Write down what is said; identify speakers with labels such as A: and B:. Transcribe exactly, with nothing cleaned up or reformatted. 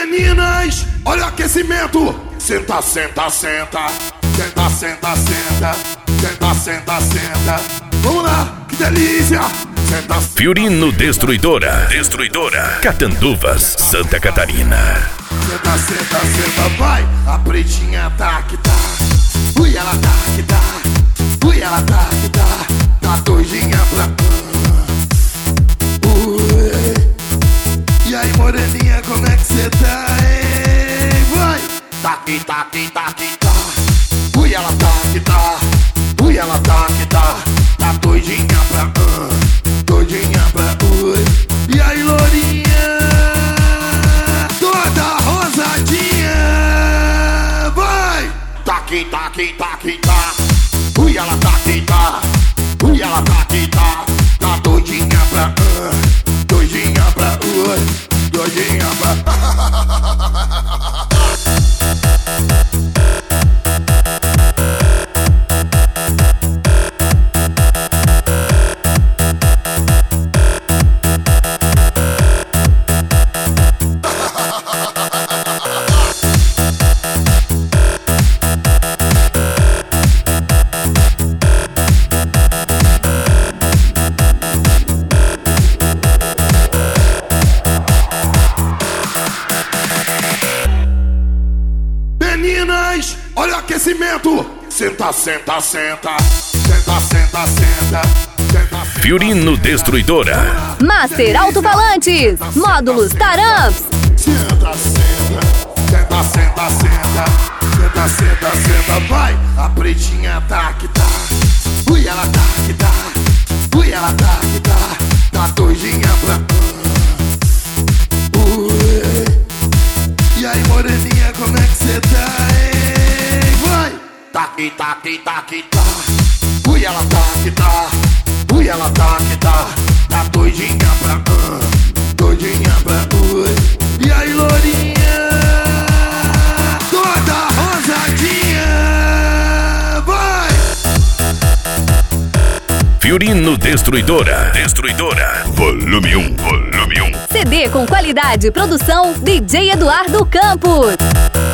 A: Meninas, olha o aquecimento. Senta, senta, senta. Senta, senta, senta. Senta, senta, senta. Vamos lá, que delícia. Senta, senta.
B: Fiorino Destruidora. Destruidora. Catanduvas, Santa Catarina.
A: Senta, senta, senta, vai. A pretinha tá que tá. Ui, ela tá que tá. Ui, ela tá que tá. Tá doidinha pra... Ui. E aí, moreninha, como é que cê tá, hein? Vai! Tá que tá que tá que tá. Ui, ela tá que tá. Ui, ela tá que tá. Tá doidinha pra... Uh, doidinha pra... Ui. E aí, lourinha, toda rosadinha, vai! Tá que tá que tá que tá. Ui, ela tá que tá. Ui, ela tá que tá. Tá doidinha pra... Uh, doidinha pra... Ui, doidinha pra... Meninas, olha o aquecimento. Senta, senta, senta. Senta, senta, senta. Senta,
B: Fiorino Destruidora.
C: Master Alto-Falantes. Módulos Taramps.
A: Senta, senta. Senta, senta, senta. Senta, senta, senta, vai. A pretinha tá que tá. Ui, ela tá que tá. Ui, ela tá que tá. Tá doidinha pra... Ui. E aí, moreninha, como é que cê tá, hein? Vai! Tá que tá que tá que tá. Ui, ela tá que tá. Ui, ela tá que tá. Tá doidinha pra... Uh, doidinha pra... Ui. E aí, lourinha, toda rosadinha, vai!
B: Fiorino Destruidora. Destruidora. Volume um. Volume um.
C: C D com qualidade, produção D J Eduardo Campos.